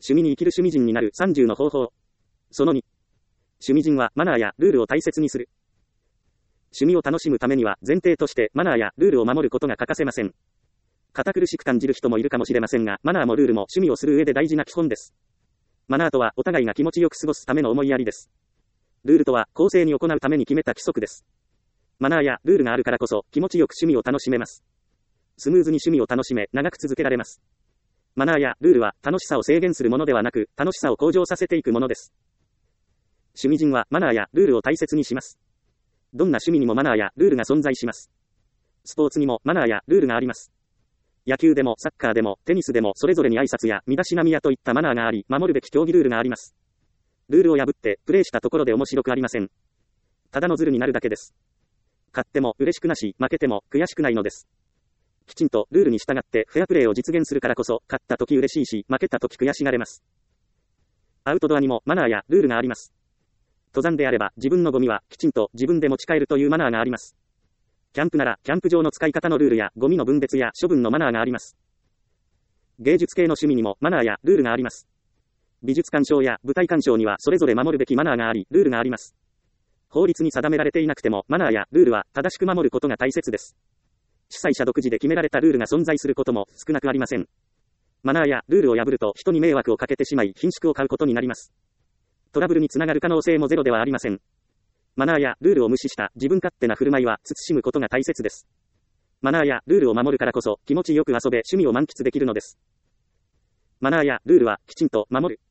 趣味に生きる趣味人になる30の方法。その2。趣味人はマナーやルールを大切にする。趣味を楽しむためには前提としてマナーやルールを守ることが欠かせません。堅苦しく感じる人もいるかもしれませんが、マナーもルールも趣味をする上で大事な基本です。マナーとはお互いが気持ちよく過ごすための思いやりです。ルールとは公正に行うために決めた規則です。マナーやルールがあるからこそ気持ちよく趣味を楽しめます。スムーズに趣味を楽しめ長く続けられます。マナーやルールは楽しさを制限するものではなく、楽しさを向上させていくものです。趣味人はマナーやルールを大切にします。どんな趣味にもマナーやルールが存在します。スポーツにもマナーやルールがあります。野球でもサッカーでもテニスでもそれぞれに挨拶や身だしなみやといったマナーがあり、守るべき競技ルールがあります。ルールを破ってプレーしたところで面白くありません。ただのズルになるだけです。勝っても嬉しくなし、負けても悔しくないのです。きちんとルールに従ってフェアプレーを実現するからこそ、勝った時嬉しいし、負けた時悔しがれます。アウトドアにもマナーやルールがあります。登山であれば自分のゴミはきちんと自分で持ち帰るというマナーがあります。キャンプならキャンプ場の使い方のルールやゴミの分別や処分のマナーがあります。芸術系の趣味にもマナーやルールがあります。美術鑑賞や舞台鑑賞にはそれぞれ守るべきマナーがあり、ルールがあります。法律に定められていなくてもマナーやルールは正しく守ることが大切です。主催者独自で決められたルールが存在することも少なくありません。マナーやルールを破ると人に迷惑をかけてしまい顰蹙を買うことになります。トラブルにつながる可能性もゼロではありません。マナーやルールを無視した自分勝手な振る舞いは慎むことが大切です。マナーやルールを守るからこそ気持ちよく遊べ趣味を満喫できるのです。マナーやルールはきちんと守る。